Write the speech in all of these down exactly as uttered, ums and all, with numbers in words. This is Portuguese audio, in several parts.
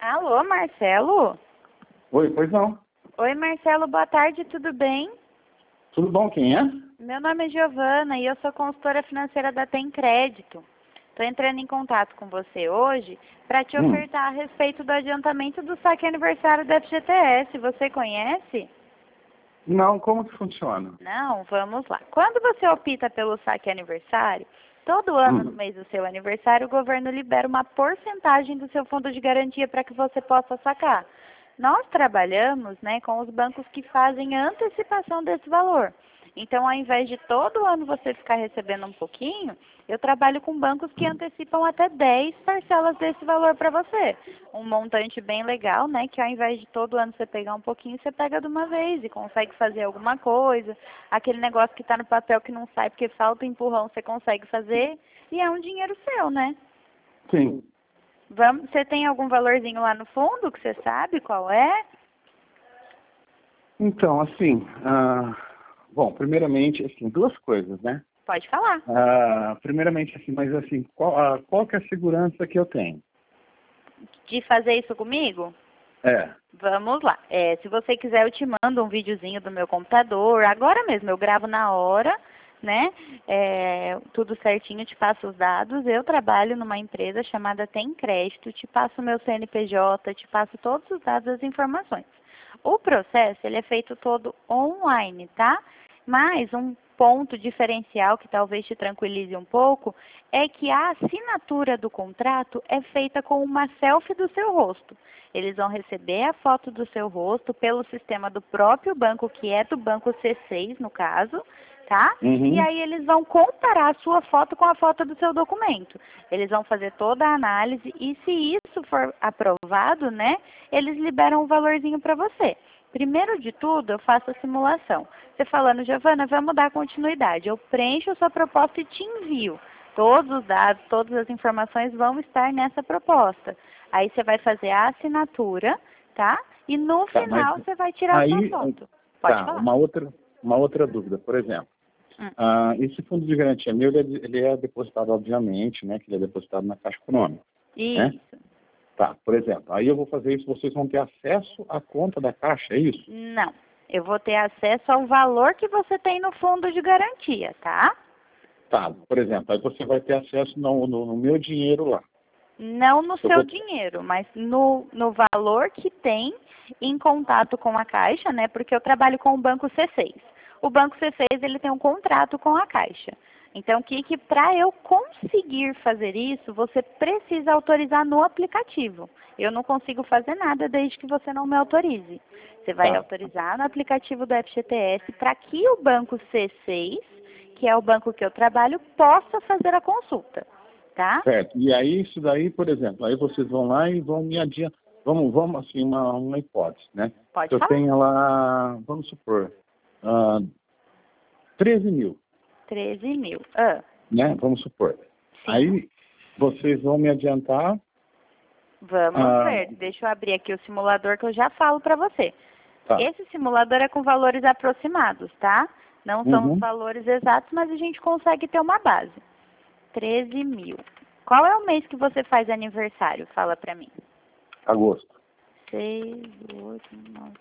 Alô, Marcelo? Oi, pois não. Oi, Marcelo, boa tarde, tudo bem? Tudo bom, quem é? Meu nome é Giovana e eu sou consultora financeira da Tem Crédito. Estou entrando em contato com você hoje para te Hum. ofertar a respeito do adiantamento do saque aniversário da F G T S. Você conhece? Não, como que funciona? Não, vamos lá. Quando você opta pelo saque aniversário, todo ano no Hum. mês do seu aniversário, o governo libera uma porcentagem do seu fundo de garantia para que você possa sacar. Nós trabalhamos, né, com os bancos que fazem a antecipação desse valor. Então, ao invés de todo ano você ficar recebendo um pouquinho, eu trabalho com bancos que antecipam até dez parcelas desse valor para você. Um montante bem legal, né, que ao invés de todo ano você pegar um pouquinho, você pega de uma vez e consegue fazer alguma coisa. Aquele negócio que está no papel que não sai porque falta empurrão, você consegue fazer e é um dinheiro seu, né? Sim. Vamos, você tem algum valorzinho lá no fundo que você sabe qual é? Então, assim, ah, bom, primeiramente, assim, duas coisas, né? Pode falar. Ah, primeiramente, assim, mas assim, qual, ah, qual que é a segurança que eu tenho? De fazer isso comigo? É. Vamos lá. É, se você quiser, eu te mando um videozinho do meu computador. Agora mesmo, eu gravo na hora, né? É, tudo certinho, te passo os dados. Eu trabalho numa empresa chamada Tem Crédito, te passo o meu C N P J, te passo todos os dados, as informações. O processo, ele é feito todo online, tá? Mas um ponto diferencial que talvez te tranquilize um pouco é que a assinatura do contrato é feita com uma selfie do seu rosto. Eles vão receber a foto do seu rosto pelo sistema do próprio banco, que é do banco C seis, no caso, tá? Uhum. E aí eles vão comparar a sua foto com a foto do seu documento. Eles vão fazer toda a análise e se isso for aprovado, né, eles liberam um valorzinho para você. Primeiro de tudo, eu faço a simulação. Você falando, Giovana, vamos dar continuidade. Eu preencho a sua proposta e te envio. Todos os dados, todas as informações vão estar nessa proposta. Aí você vai fazer a assinatura, tá? E no Tá, final mas você vai tirar a sua aí, foto. Pode tá, falar. uma outra, uma outra dúvida, por exemplo. Hum. Ah, esse fundo de garantia meu, ele é, ele é depositado, obviamente, né, que ele é depositado na Caixa Econômica, né? Isso. Tá, por exemplo, aí eu vou fazer isso, vocês vão ter acesso à conta da Caixa, é isso? Não. Eu vou ter acesso ao valor que você tem no fundo de garantia, tá? Tá, por exemplo, aí você vai ter acesso no, no, no meu dinheiro lá. Não no Eu seu vou- dinheiro, mas no, no valor que tem em contato com a Caixa, né? Porque eu trabalho com o Banco C seis. O Banco C seis, ele tem um contrato com a Caixa. Então, que, que para eu conseguir fazer isso, você precisa autorizar no aplicativo. Eu não consigo fazer nada desde que você não me autorize. Você vai Tá. autorizar no aplicativo do F G T S para que o Banco C seis, que é o banco que eu trabalho, possa fazer a consulta, tá? Certo. E aí, isso daí, por exemplo, aí vocês vão lá e vão me adiantar. Vamos, vamos assim, uma, uma hipótese, né? Pode Eu falar. tenho lá, vamos supor, ah, treze mil, treze mil. Ah, né? Vamos supor. sim. Aí vocês vão me adiantar. Vamos ah, ver. Deixa eu abrir aqui o simulador que eu já falo para você. Tá. Esse simulador é com valores aproximados, tá? Não são os Uhum. valores exatos, mas a gente consegue ter uma base. treze mil. Qual é o mês que você faz aniversário? Fala para mim. Agosto. seis, oito, nove.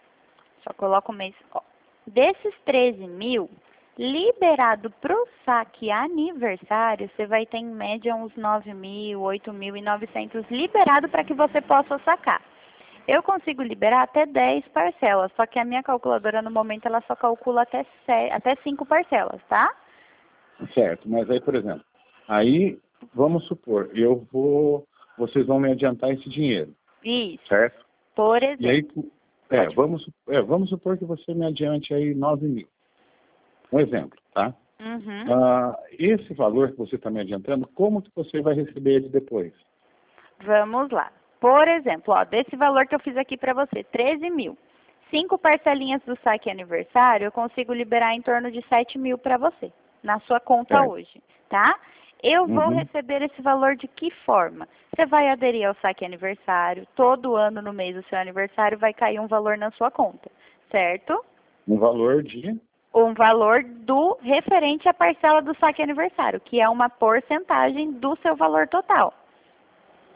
Só coloca o mês. Ó, desses treze mil, liberado para o saque aniversário, você vai ter em média uns nove mil, oito mil e novecentos liberado para que você possa sacar. Eu consigo liberar até dez parcelas, só que a minha calculadora no momento ela só calcula até, sete, até cinco parcelas, tá? Certo. Mas aí, por exemplo, aí vamos supor, eu vou, vocês vão me adiantar esse dinheiro, Isso. certo? Por E exemplo. aí, é, vamos, é, vamos supor que você me adiante aí nove mil. Um exemplo, tá? Uhum. Ah, esse valor que você está me adiantando, como que você vai receber ele depois? Vamos lá. Por exemplo, ó, desse valor que eu fiz aqui para você, treze mil. Cinco parcelinhas do saque aniversário, eu consigo liberar em torno de sete mil para você, na sua conta Certo. hoje, tá? Eu vou Uhum. receber esse valor de que forma? Você vai aderir ao saque aniversário, todo ano no mês do seu aniversário vai cair um valor na sua conta, certo? Um valor de... Um valor do referente à parcela do saque aniversário, que é uma porcentagem do seu valor total.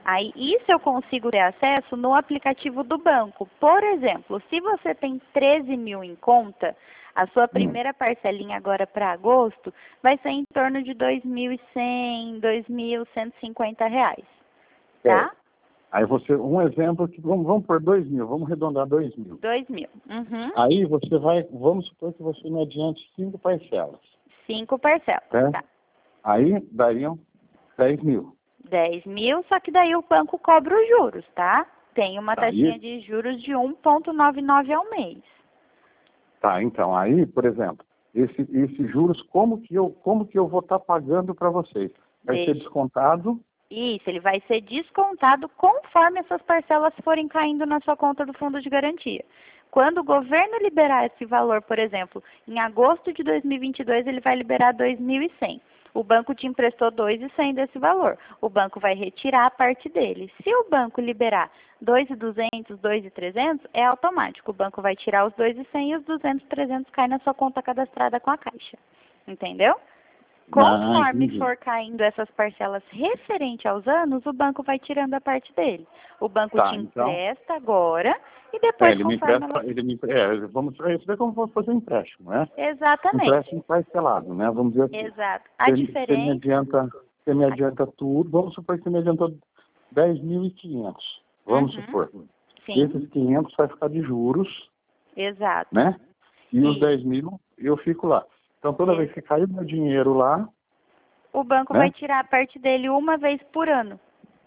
Aí, isso eu consigo ter acesso no aplicativo do banco. Por exemplo, se você tem treze mil em conta, a sua primeira parcelinha agora para agosto vai ser em torno de dois mil e cem, dois mil cento e cinquenta reais, tá? É. Aí você, um exemplo, que vamos, vamos por dois mil, vamos arredondar dois mil. dois mil. Uhum. Aí você vai, vamos supor que você me adiante cinco parcelas. Cinco parcelas, É? tá? Aí dariam dez mil. dez mil, só que daí o banco cobra os juros, tá? Tem uma Tá, taxinha e- de juros de um vírgula noventa e nove ao mês. Tá, então, aí, por exemplo, esse, esses juros, como que eu, como que eu vou estar pagando para vocês? Vai ser Deixa. descontado? Isso, ele vai ser descontado conforme essas parcelas forem caindo na sua conta do fundo de garantia. Quando o governo liberar esse valor, por exemplo, em agosto de dois mil e vinte e dois, ele vai liberar dois mil e cem. O banco te emprestou dois mil e cem desse valor. O banco vai retirar a parte dele. Se o banco liberar dois mil e duzentos, dois mil e trezentos, é automático. O banco vai tirar os dois mil e cem e os duzentos, trezentos caem na sua conta cadastrada com a Caixa. Entendeu? Ah, Conforme entendi. for caindo essas parcelas referente aos anos, o banco vai tirando a parte dele. O banco Tá, te então. empresta agora e É, depois ele me conforme empresta, ela... ele me, é, vamos, é, isso é como se fosse um empréstimo, né? Exatamente. Empréstimo parcelado, né? Vamos dizer assim. Exato. A Você, você me diferença... adianta, você me adianta tudo, vamos supor que você me adiantou dez mil e quinhentos. Vamos Uhum. supor. Sim, Esses quinhentos vai ficar de juros, exato. né? E os Isso. dez mil eu fico lá. Então toda Isso. vez que cair meu dinheiro lá, O banco vai né? tirar a parte dele uma vez por ano.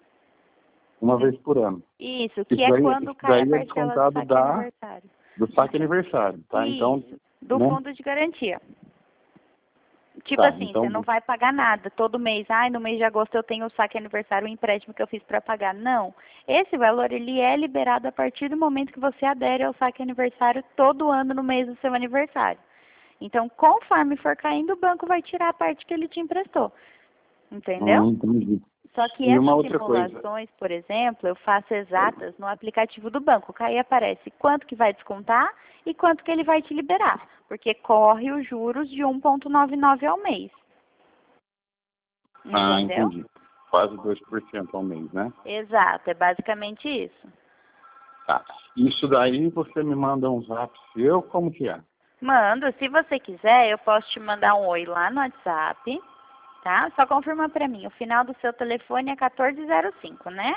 Uma vez por ano. Isso, que Isso é daí, quando isso cai a daí é parcela do descontado saque da, aniversário. do saque aniversário, tá? Então, Isso, do né? fundo de garantia. Tipo Tá, assim, você então, não vai pagar nada todo mês. Ai, no mês de agosto eu tenho o saque aniversário, o empréstimo que eu fiz para pagar. Não. Esse valor, ele é liberado a partir do momento que você adere ao saque aniversário todo ano no mês do seu aniversário. Então, conforme for caindo, o banco vai tirar a parte que ele te emprestou. Entendeu? hum, entendi. Só que E uma essas outra coisa. simulações, por exemplo, eu faço exatas no aplicativo do banco. Aí aparece quanto que vai descontar e quanto que ele vai te liberar. Porque corre os juros de um vírgula noventa e nove ao mês. Ah, Entendeu? entendi. Quase dois por cento ao mês, né? Exato, é basicamente isso. Tá. Isso daí você me manda um zap seu, como que é? Mando, se você quiser, eu posso te mandar um oi lá no WhatsApp, tá? Só confirma pra mim, o final do seu telefone é quatorze zero cinco, né?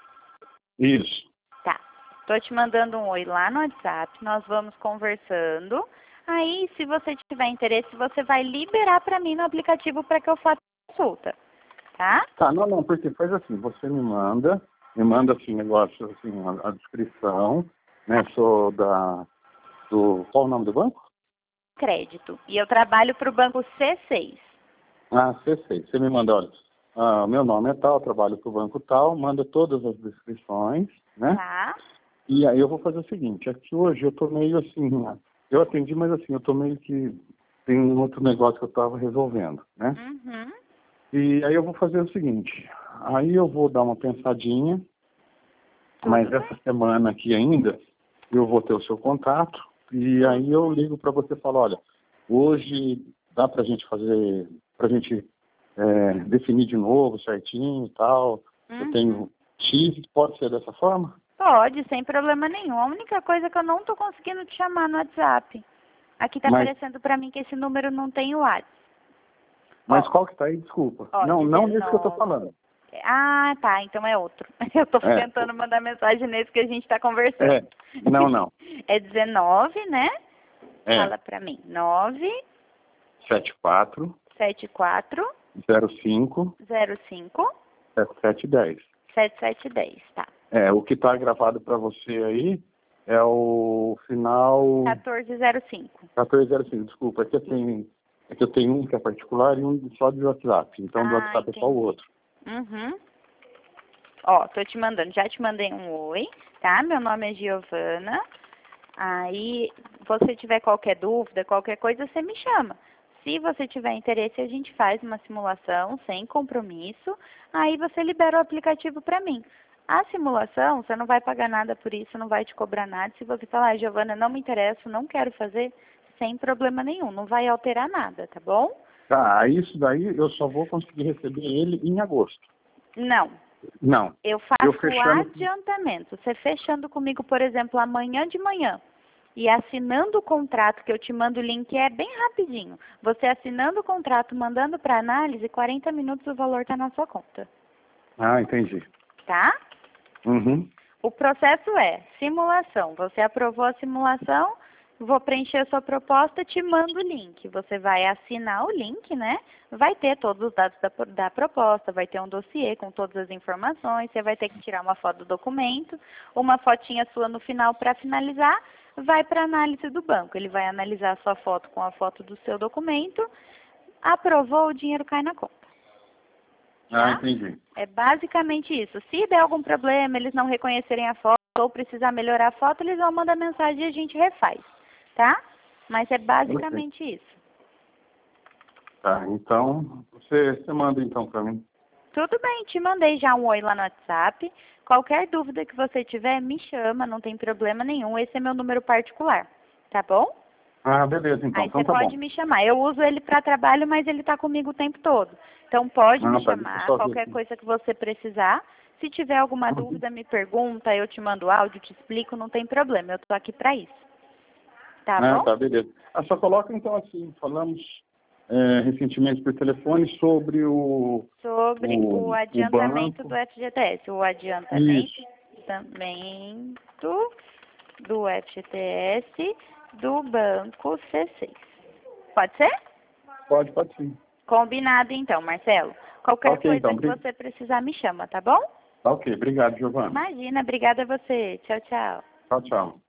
Isso. Tá. Tô te mandando um oi lá no WhatsApp, nós vamos conversando. Aí, se você tiver interesse, você vai liberar pra mim no aplicativo para que eu faça a consulta, tá? Tá, não, não, porque faz assim, você me manda, me manda assim, negócio, assim, a, a descrição, né? Sou da. Do. Qual o nome do banco? Crédito. E eu trabalho pro banco C seis. Ah, C seis. Você me manda, olha, ah, meu nome é tal, trabalho para o banco tal, manda todas as descrições, né? Tá? E aí eu vou fazer o seguinte, é que hoje eu tô meio assim, né? Eu atendi, mas assim, eu tô meio que tem um outro negócio que eu estava resolvendo, né? Uhum. E aí eu vou fazer o seguinte, aí eu vou dar uma pensadinha, mas Tudo essa semana aqui ainda eu vou ter o seu contato e aí eu ligo para você e falo, olha, hoje dá pra gente fazer, pra gente é, definir de novo certinho e tal, Uhum. eu tenho X, pode ser dessa forma? Pode, sem problema nenhum. A única coisa é que eu não tô conseguindo te chamar no WhatsApp. Aqui tá Mas, aparecendo pra mim que esse número não tem o WhatsApp. mas Ó, qual que tá aí? Desculpa. ó, Não, não nesse que eu tô dezenove. falando. Ah, tá, então é outro. Eu tô É, tentando mandar mensagem nesse que a gente tá conversando. é, não, não. É dezenove, né? É, Fala pra mim. nove sete quatro sete quatro zero cinco zero cinco sete sete um zero. sete sete um zero, tá? É, o que tá gravado para você aí é o final quatorze zero cinco. quatorze zero cinco, desculpa, é que eu tenho, é que eu tenho um que é particular e um só de WhatsApp, então do Ah, WhatsApp é só o entendi. outro. Uhum. Ó, tô te mandando, já te mandei um oi, tá? Meu nome é Giovana. Aí, se você tiver qualquer dúvida, qualquer coisa, você me chama. Se você tiver interesse, a gente faz uma simulação sem compromisso. Aí você libera o aplicativo para mim. A simulação, você não vai pagar nada por isso, não vai te cobrar nada. Se você falar, ah, Giovana, não me interessa, não quero fazer, sem problema nenhum, não vai alterar nada, tá bom? Tá, isso daí eu só vou conseguir receber ele em agosto. Não. Não. Eu faço Eu o fechando... adiantamento. Você fechando comigo, por exemplo, amanhã de manhã e assinando o contrato, que eu te mando o link, é bem rapidinho. Você assinando o contrato, mandando para análise, quarenta minutos o valor está na sua conta. Ah, entendi. Tá? Uhum. O processo é simulação. Você aprovou a simulação, vou preencher a sua proposta, te mando o link. Você vai assinar o link, né? Vai ter todos os dados da, da proposta, vai ter um dossiê com todas as informações, você vai ter que tirar uma foto do documento, uma fotinha sua no final para finalizar, vai para a análise do banco. Ele vai analisar a sua foto com a foto do seu documento, aprovou, o dinheiro cai na conta. Ah, Tá? entendi. É basicamente isso. Se der algum problema, eles não reconhecerem a foto ou precisar melhorar a foto, eles vão mandar mensagem e a gente refaz, tá? Mas é basicamente Okay. isso. Tá, então, você, você manda então para mim. Tudo bem, te mandei já um oi lá no WhatsApp. Qualquer dúvida que você tiver, me chama, não tem problema nenhum. Esse é meu número particular, tá bom? Ah, beleza, então. Aí Então você tá pode bom. me chamar. Eu uso ele para trabalho, mas ele está comigo o tempo todo. Então pode Ah, me tá, deixa eu chamar, só ver qualquer aqui. coisa que você precisar. Se tiver alguma Uhum. dúvida, me pergunta, eu te mando áudio, te explico, não tem problema. Eu estou aqui para isso. Tá Ah, bom? tá, beleza. Ah, só coloca então assim, falamos é, recentemente por telefone sobre o, Sobre o, o o adiantamento banco. do F G T S. O adiantamento Isso. do F G T S do Banco C seis. Pode ser? Pode, pode sim. Combinado então, Marcelo. Qualquer Ok, coisa então. que você precisar, me chama, tá bom? Tá ok, obrigado, Giovana. Imagina, obrigada a você. Tchau, tchau. Tchau, tchau.